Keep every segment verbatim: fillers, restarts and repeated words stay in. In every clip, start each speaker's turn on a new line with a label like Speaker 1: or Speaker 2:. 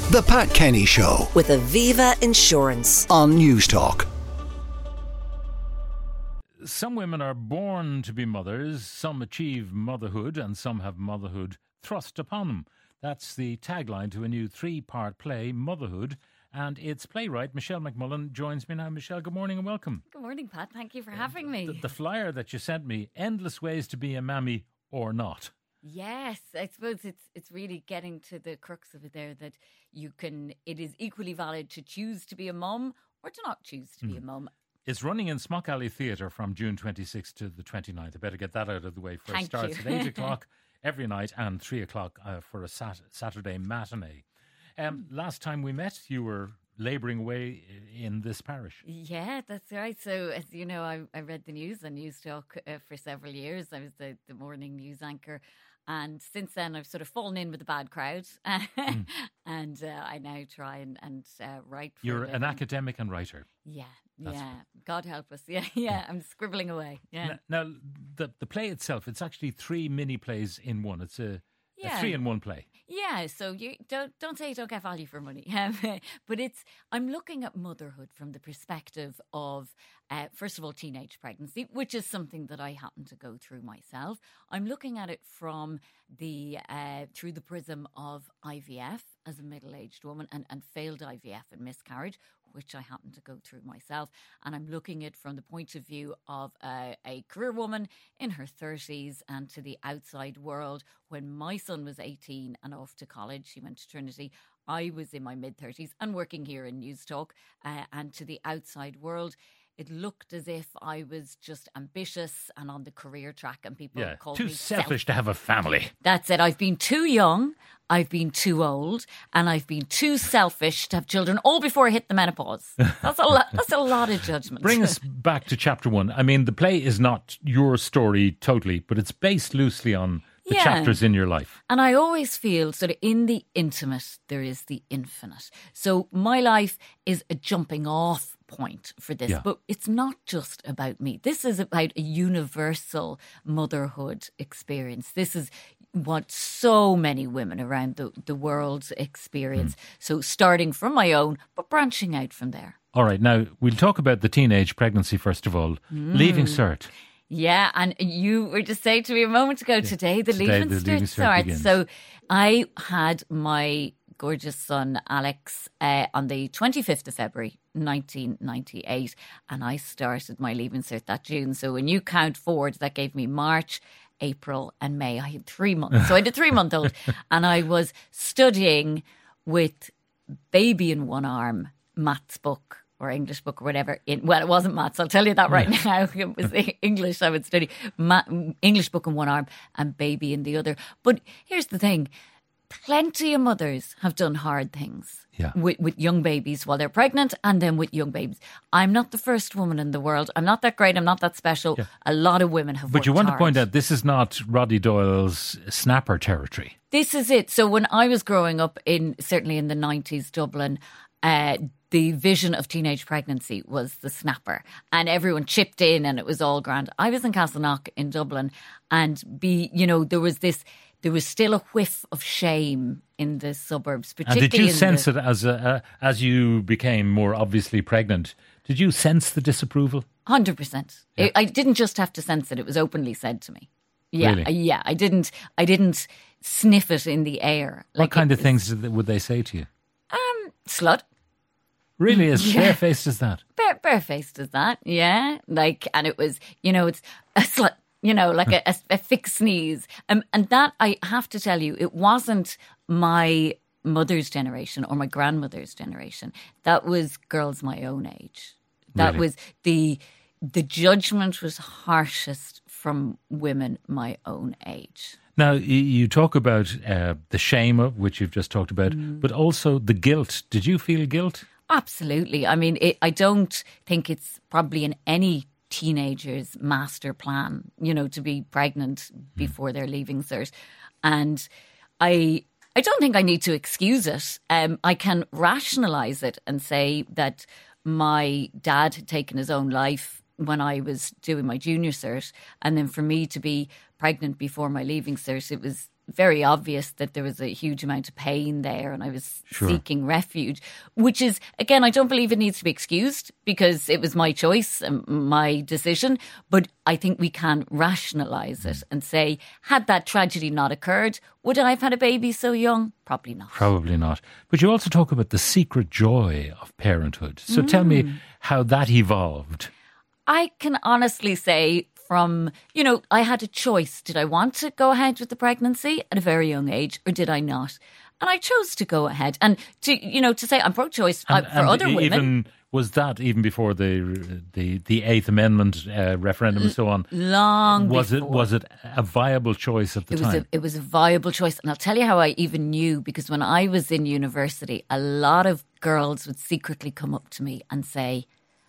Speaker 1: The Pat Kenny Show
Speaker 2: with Aviva Insurance
Speaker 1: on Newstalk.
Speaker 3: Some women are born to be mothers, some achieve motherhood, and some have motherhood thrust upon them. That's the tagline to a new three-part play, Motherhood, and its playwright, Michelle McMullen, joins me now. Michelle, good morning and welcome.
Speaker 4: Good morning, Pat. Thank you for having me.
Speaker 3: The, the flyer that you sent me, endless ways to be a mammy or not.
Speaker 4: Yes, I suppose it's it's really getting to the crux of it there, that you can, it is equally valid to choose to be a mum or to not choose to mm. be a mum.
Speaker 3: It's running in Smock Alley Theatre from June twenty-sixth to the twenty-ninth. I better get that out of the way first.
Speaker 4: Thank
Speaker 3: It starts
Speaker 4: you.
Speaker 3: at eight o'clock every night and three o'clock uh, for a sat- Saturday matinee. Um, last time we met, you were labouring away in this parish.
Speaker 4: Yeah, that's right. So, as you know, I, I read the news on Newstalk uh, for several years. I was the, the morning news anchor. And since then, I've sort of fallen in with a bad crowd. mm. And uh, I now try and, and uh, write for
Speaker 3: You're
Speaker 4: a
Speaker 3: an academic and writer.
Speaker 4: Yeah,
Speaker 3: That's
Speaker 4: yeah.
Speaker 3: right.
Speaker 4: God help us. Yeah, yeah. I'm scribbling away. Yeah.
Speaker 3: Now, now the, the play itself, it's actually three mini plays in one. It's a,
Speaker 4: Yeah.
Speaker 3: a three in one play.
Speaker 4: Yeah, so you don't don't say you don't get value for money, but it's I'm looking at motherhood from the perspective of uh, first of all teenage pregnancy, which is something that I happen to go through myself. I'm looking at it from the uh, through the prism of I V F as a middle-aged woman and, and failed I V F and miscarriage, which I happen to go through myself. And I'm looking at it from the point of view of a, a career woman in her thirties and to the outside world. When my son was eighteen and off to college, he went to Trinity, I was in my mid-thirties and working here in Newstalk, uh, and to the outside world. It looked as if I was just ambitious and on the career track, and people
Speaker 3: yeah,
Speaker 4: called
Speaker 3: too
Speaker 4: me
Speaker 3: selfish
Speaker 4: self-
Speaker 3: to have a family.
Speaker 4: That's it. I've been too young, I've been too old, and I've been too selfish to have children, all before I hit the menopause. That's a lot. That's a lot of judgment.
Speaker 3: Bring us back to chapter one. I mean, the play is not your story totally, but it's based loosely on the
Speaker 4: Yeah.
Speaker 3: chapters in your life.
Speaker 4: And I always feel sort of in the intimate, there is the infinite. So my life is a jumping off point for this,
Speaker 3: Yeah.
Speaker 4: but it's not just about me. This is about a universal motherhood experience. This is what so many women around the, the world experience. Mm. So starting from my own, but branching out from there.
Speaker 3: All right, now we'll talk about the teenage pregnancy first of all. Mm. Leaving cert.
Speaker 4: Yeah, and you were just saying to me a moment ago, today the
Speaker 3: Today
Speaker 4: leaving
Speaker 3: the
Speaker 4: cert
Speaker 3: leaving cert
Speaker 4: starts.
Speaker 3: begins.
Speaker 4: So I had my gorgeous son Alex uh, on the twenty-fifth of February nineteen ninety-eight, and I started my leaving cert that June. So when you count forward, that gave me March, April and May. I had three months. So I had a three-month-old and I was studying with baby in one arm, maths book or English book or whatever. In, well, it wasn't maths, I'll tell you that right now. It was English I would study. Ma- English book in one arm and baby in the other. But here's the thing. Plenty of mothers have done hard things
Speaker 3: yeah.
Speaker 4: with, with young babies while they're pregnant and then with young babies. I'm not the first woman in the world. I'm not that great. I'm not that special.
Speaker 3: Yeah.
Speaker 4: A lot of women have
Speaker 3: But
Speaker 4: worked
Speaker 3: you want
Speaker 4: hard.
Speaker 3: to point out, this is not Roddy Doyle's snapper territory.
Speaker 4: This is it. So when I was growing up, in certainly in the nineties, Dublin, uh, the vision of teenage pregnancy was the snapper and everyone chipped in and it was all grand. I was in Castleknock in Dublin and be, you know, there was this, there was still a whiff of shame in the suburbs,
Speaker 3: And
Speaker 4: particularly
Speaker 3: did you
Speaker 4: in
Speaker 3: sense
Speaker 4: the,
Speaker 3: it as a, uh, as you became more obviously pregnant? Did you sense the disapproval?
Speaker 4: one hundred percent.
Speaker 3: Yeah.
Speaker 4: I, I didn't just have to sense it. It was openly said to me. Yeah,
Speaker 3: Really?
Speaker 4: I- yeah. I didn't, I didn't sniff it in the air.
Speaker 3: What kind
Speaker 4: it
Speaker 3: of
Speaker 4: was,
Speaker 3: things did- would they say to you?
Speaker 4: Um, slut.
Speaker 3: Really, as
Speaker 4: Yeah.
Speaker 3: barefaced as that?
Speaker 4: Bare, barefaced as that, yeah. Like, and it was, you know, it's a slut, you know, like a, a, a fixed sneeze. Um, and that, I have to tell you, it wasn't my mother's generation or my grandmother's generation. That was girls my own age. That
Speaker 3: Really?
Speaker 4: was the, the judgment was harshest from women my own age.
Speaker 3: Now, y- you talk about uh, the shame of which you've just talked about,
Speaker 4: Mm.
Speaker 3: but also the guilt. Did you feel guilt?
Speaker 4: Absolutely. I mean, it, I don't think it's probably in any teenager's master plan, you know, to be pregnant before they're leaving cert. And I I don't think I need to excuse it. Um, I can rationalise it and say that my dad had taken his own life when I was doing my junior cert, and then for me to be pregnant before my leaving cert, it was very obvious that there was a huge amount of pain there and I was
Speaker 3: Sure.
Speaker 4: seeking refuge, which is, again, I don't believe it needs to be excused because it was my choice and my decision. But I think we can rationalise it and say, had that tragedy not occurred, would I have had a baby so young? Probably not.
Speaker 3: Probably not. But you also talk about the secret joy of parenthood. So tell me how that evolved.
Speaker 4: I can honestly say from, you know, I had a choice. Did I want to go ahead with the pregnancy at a very young age or did I not? And I chose to go ahead. And to, you know, to say I'm pro-choice uh,
Speaker 3: And,
Speaker 4: for
Speaker 3: and
Speaker 4: other
Speaker 3: e-
Speaker 4: women.
Speaker 3: Even, was that even before the the, the Eighth Amendment uh, referendum and so on?
Speaker 4: Long
Speaker 3: Was
Speaker 4: before.
Speaker 3: it was it a viable choice at the
Speaker 4: It was,
Speaker 3: time?
Speaker 4: a, it was a viable choice. And I'll tell you how I even knew, because when I was in university, a lot of girls would secretly come up to me and say,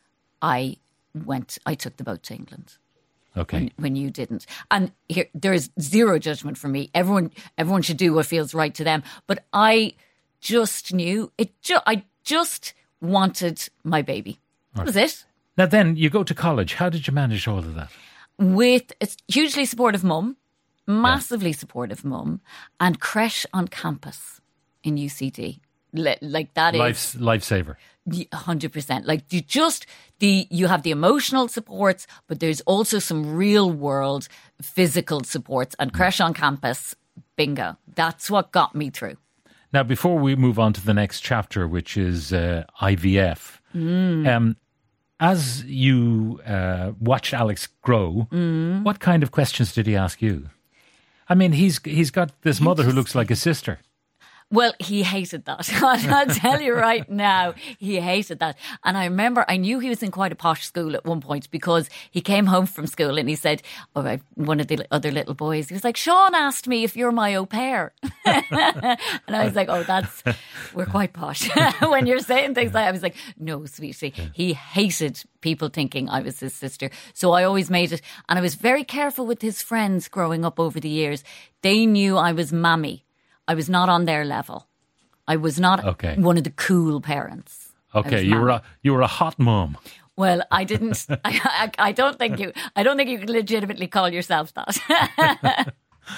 Speaker 4: I went, I took the boat to England.
Speaker 3: Okay.
Speaker 4: When, when you didn't. And here, there is zero judgment from me. Everyone, everyone should do what feels right to them. But I just knew it. Ju- I just wanted my baby. That was it.
Speaker 3: Now then, you go to college. How did you manage all of that?
Speaker 4: With a hugely supportive mum, massively supportive mum, and creche on campus in U C D. Le- like that is
Speaker 3: Life's lifesaver.
Speaker 4: one hundred percent. Like you just the you have the emotional supports, but there's also some real world physical supports. And creche on campus, bingo. That's what got me through.
Speaker 3: Now, before we move on to the next chapter, which is uh, I V F, um, as you uh, watched Alex grow, what kind of questions did he ask you? I mean, he's he's got this mother who looks like a sister.
Speaker 4: Well, he hated that. I'll tell you right now, he hated that. And I remember, I knew he was in quite a posh school at one point because he came home from school and he said, oh, I- one of the other little boys, he was like, Sean asked me if you're my au pair. And I was like, oh, that's, we're quite posh. When you're saying things like that, I was like, no, sweetie. He hated people thinking I was his sister. So I always made it. And I was very careful with his friends growing up over the years. They knew I was mammy. I was not on their level. I was not
Speaker 3: Okay.
Speaker 4: one of the cool parents. I
Speaker 3: Okay,
Speaker 4: was
Speaker 3: you were
Speaker 4: mammy.
Speaker 3: a you were a hot mum.
Speaker 4: Well, I didn't. I, I, I don't think you. I don't think you could legitimately call yourself that.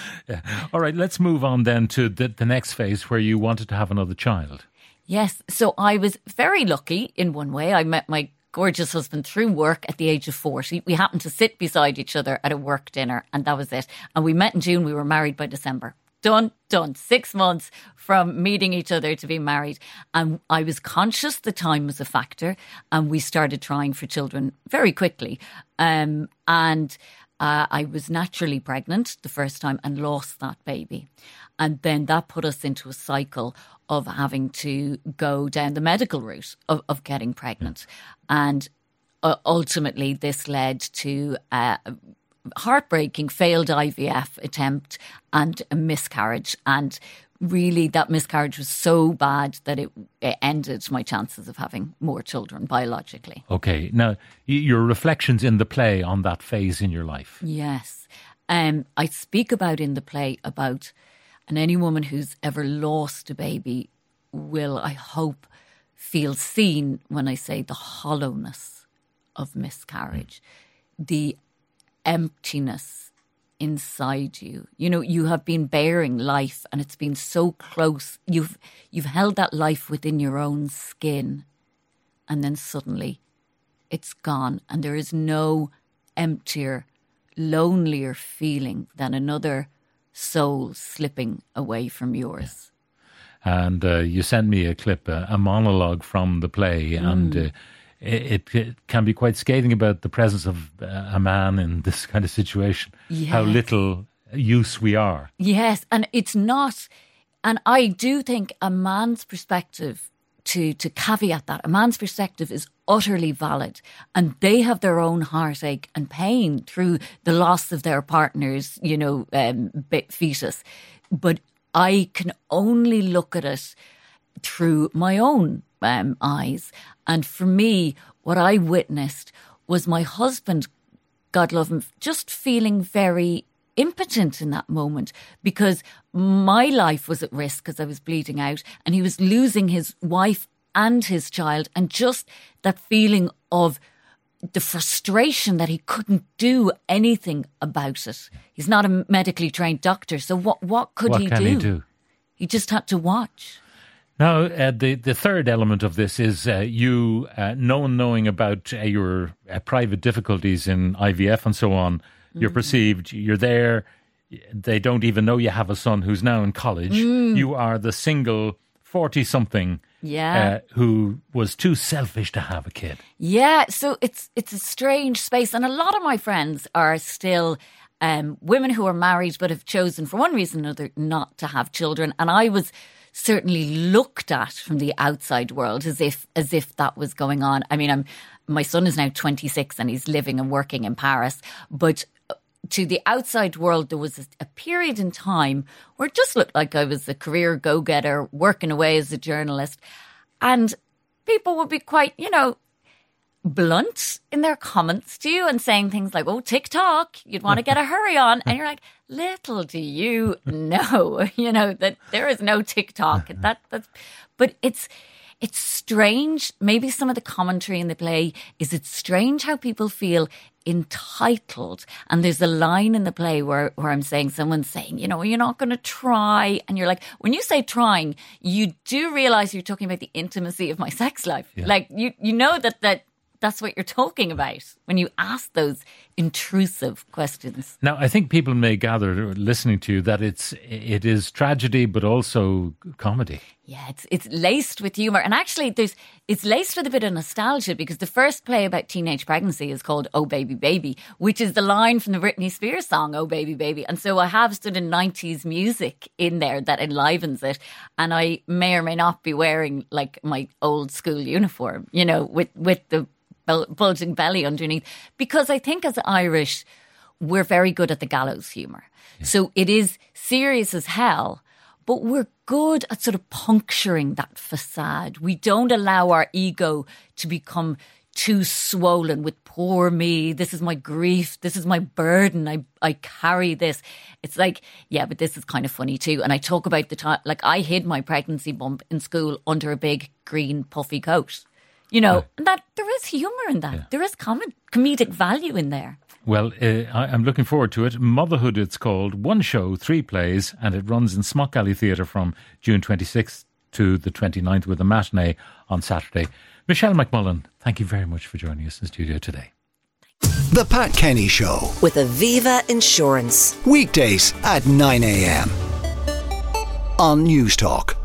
Speaker 3: All right, let's move on then to the, the next phase where you wanted to have another child.
Speaker 4: Yes. So I was very lucky in one way. I met my gorgeous husband through work at the age of forty. We happened to sit beside each other at a work dinner, and that was it. And we met in June. We were married by December. Done, done. Six months from meeting each other to being married. And I was conscious the time was a factor. And we started trying for children very quickly. Um, and uh, I was naturally pregnant the first time and lost that baby. And then that put us into a cycle of having to go down the medical route of, of getting pregnant. And uh, ultimately this led to uh, heartbreaking failed I V F attempt and a miscarriage. And really that miscarriage was so bad that it, it ended my chances of having more children biologically.
Speaker 3: Okay, now y- your reflections in the play on that phase in your life.
Speaker 4: Yes. Um, I speak about in the play about, and any woman who's ever lost a baby will, I hope, feel seen when I say the hollowness of miscarriage, mm. the emptiness inside you. You know, you have been bearing life and it's been so close. You've you've held that life within your own skin and then suddenly it's gone and there is no emptier, lonelier feeling than another soul slipping away from yours.
Speaker 3: And uh, you sent me a clip, uh, a monologue from the play, mm. and uh, It, it can be quite scathing about the presence of a man in this kind of situation.
Speaker 4: Yes.
Speaker 3: How little use we are.
Speaker 4: Yes, and it's not. And I do think a man's perspective, to, to caveat that, a man's perspective is utterly valid. And they have their own heartache and pain through the loss of their partner's, you know, um, fetus. But I can only look at it through my own um, eyes. And for me, what I witnessed was my husband, God love him, just feeling very impotent in that moment because my life was at risk because I was bleeding out and he was losing his wife and his child, and just that feeling of the frustration that he couldn't do anything about it. He's not a medically trained doctor, so what what could
Speaker 3: what
Speaker 4: he,
Speaker 3: can
Speaker 4: do?
Speaker 3: he do?
Speaker 4: He just had to watch.
Speaker 3: Now, uh, the, the third element of this is uh, you, uh, no one knowing about uh, your uh, private difficulties in I V F and so on. You're mm. perceived, you're there, they don't even know you have a son who's now in college. Mm. You are the single forty-something
Speaker 4: yeah.
Speaker 3: uh, who was too selfish to have a kid.
Speaker 4: Yeah, so it's it's a strange space. And a lot of my friends are still um, women who are married but have chosen for one reason or another not to have children. And I was certainly looked at from the outside world as if as if that was going on. I mean, I'm my son is now twenty-six and he's living and working in Paris, but to the outside world, there was a, a period in time where it just looked like I was a career go-getter working away as a journalist. And people would be quite, you know, blunt in their comments to you and saying things like, oh, TikTok, you'd want to get a hurry on. And you're like, little do you know, you know, that there is no TikTok. That that's, But it's... It's strange. Maybe some of the commentary in the play is it's strange how people feel entitled. And there's a line in the play where, where I'm saying, someone's saying, you know, you're not going to try. And you're like, when you say trying, you do realize you're talking about the intimacy of my sex life. Yeah. Like, you, you know that, that that's what you're talking about when you ask those intrusive questions.
Speaker 3: Now, I think people may gather, listening to you, that it's it is tragedy, but also comedy.
Speaker 4: Yeah, it's it's laced with humour. And actually, there's it's laced with a bit of nostalgia because the first play about teenage pregnancy is called Oh Baby Baby, which is the line from the Britney Spears song, Oh Baby Baby. And so I have sort of nineties music in there that enlivens it. And I may or may not be wearing like my old school uniform, you know, with, with the bulging belly underneath. Because I think as Irish, we're very good at the gallows humour. Yeah. So it is serious as hell, but we're good at sort of puncturing that facade. We don't allow our ego to become too swollen with poor me. This is my grief. This is my burden. I, I carry this. It's like, yeah, but this is kind of funny too. And I talk about the time, like I hid my pregnancy bump in school under a big green puffy coat. You know, yeah. and that there is humour in that. Yeah. There is com- comedic value in there.
Speaker 3: Well, uh, I, I'm looking forward to it. Motherhood, it's called. One show, three plays, and it runs in Smock Alley Theatre from June twenty-sixth to the twenty-ninth with a matinee on Saturday. Michelle McMullen, thank you very much for joining us in studio today.
Speaker 1: The Pat Kenny Show
Speaker 2: with Aviva Insurance.
Speaker 1: Weekdays at nine a.m. on News Talk.